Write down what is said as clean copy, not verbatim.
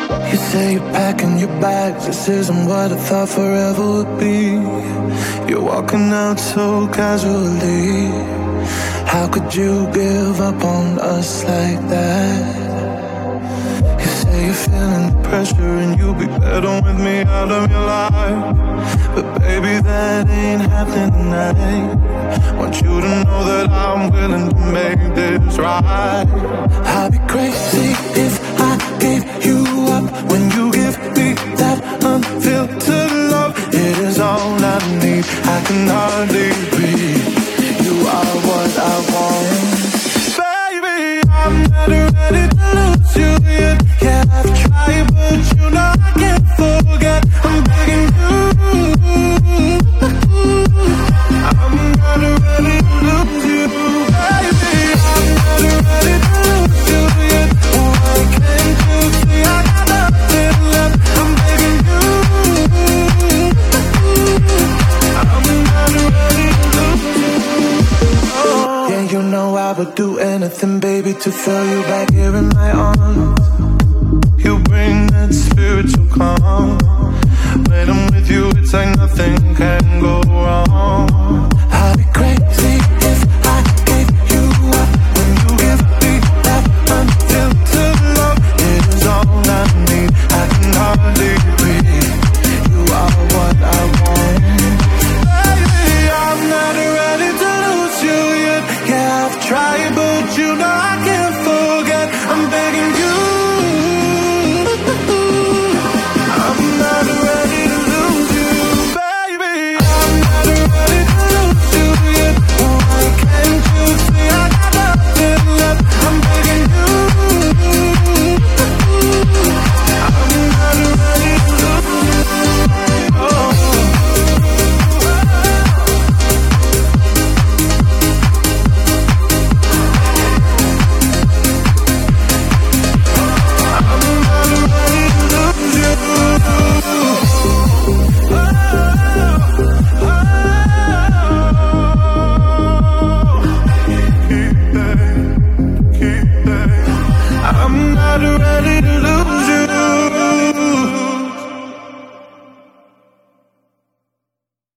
You say you're packing your bags, this isn't what I thought forever would be. You're walking out so casually. How could you give up on us like that? You say you're feeling the pressure and you'll be better with me out of your life. But baby, that ain't happening tonight. Want you to know that I'm willing to make this right. I'd be crazy if I gave you up when you give me that unfiltered love. It is all I need, I can hardly breathe. You are what I want. Baby, I'm not ready to lose you yet. Yeah, I've tried, but you know I can't forget. I'm begging you. I'm not ready to lose you, baby. I'm not ready to lose you yet. Why can't you see I got nothing left? I'm begging you. I'm not ready to lose you. Yeah, you know I would do anything, baby, to feel you back here in my arms. You bring that spiritual calm. When I'm with you, it's like nothing can go wrong.